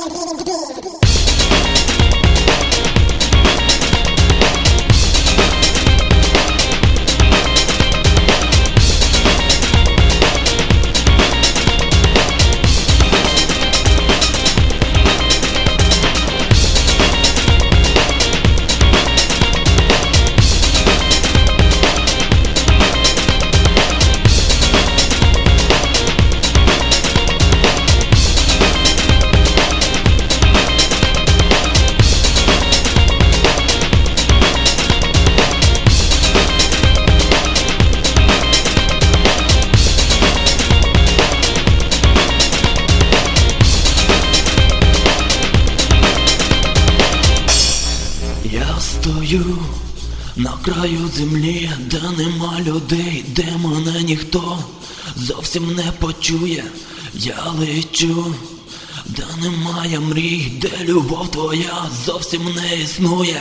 Стою на краю землі, де нема людей, де мене ніхто зовсім не почує. Я лечу, де немає мрій, де любов твоя зовсім не існує.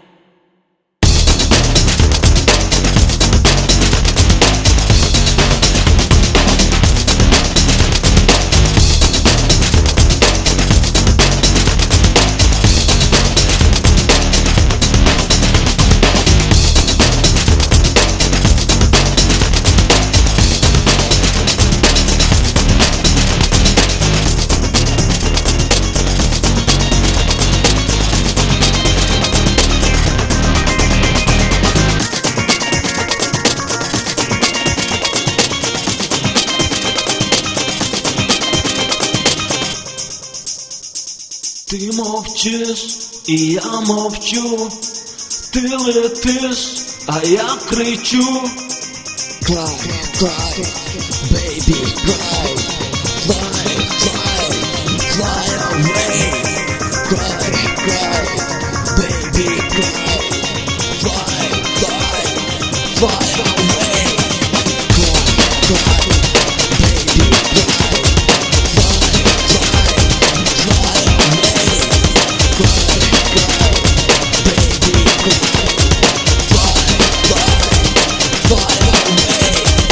Ти мовчиш, і я мовчу, ти летиш, а я кричу. Cry, cry, baby, cry, fly, fly, fly away. Cry, cry, baby, cry, fly, fly, fly away. Cry, cry, baby, cry, fly, fly, fly away. Cry, cry, baby, cry, fly, fly, fly away.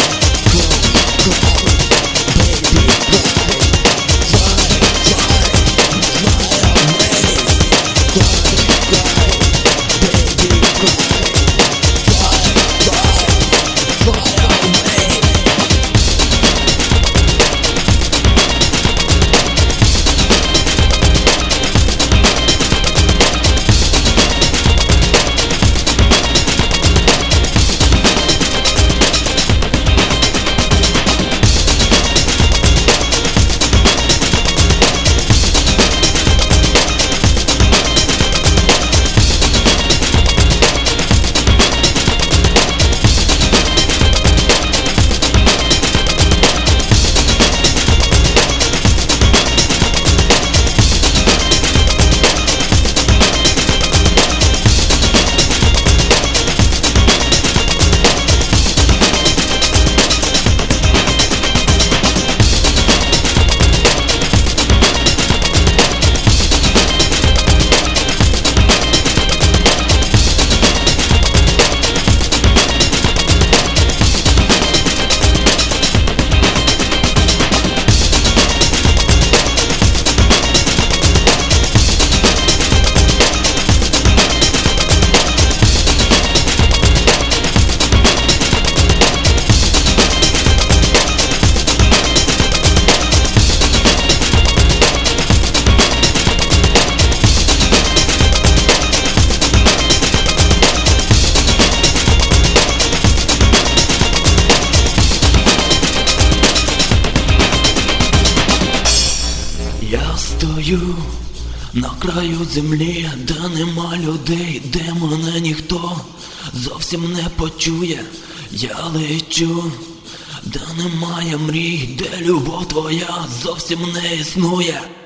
Я стою на краю землі, де нема людей, де мене ніхто зовсім не почує. Я лечу, де немає мрій, де любов твоя зовсім не існує.